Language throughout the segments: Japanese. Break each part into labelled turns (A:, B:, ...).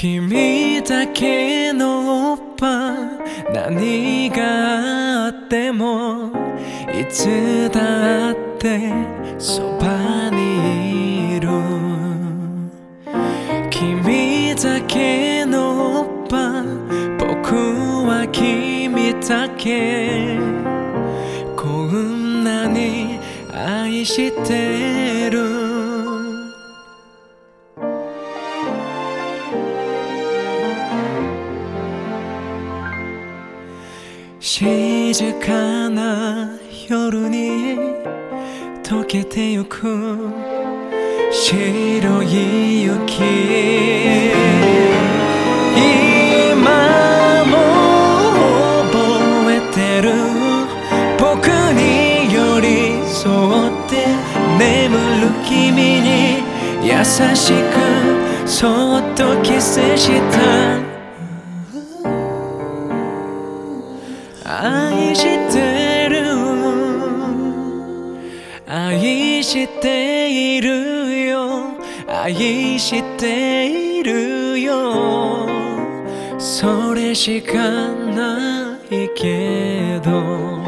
A: 君だけのおっぱ何があってもいつだってそばにいる。君だけのおっぱ僕は君だけこんなに愛してる。静かな夜に溶けてゆく白い雪、今も覚えてる。僕に寄り添って眠る君に優しくそっとキスした。愛してる、愛しているよ、愛しているよ。それしかないけど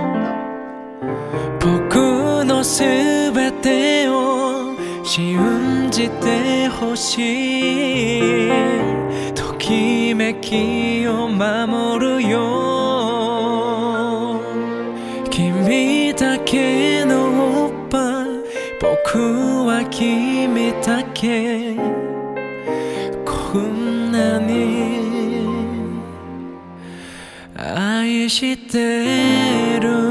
A: 僕のすべてを信じてほしい。ときめきを守るよ。君だけのおっぱ僕は君だけこんなに愛してる。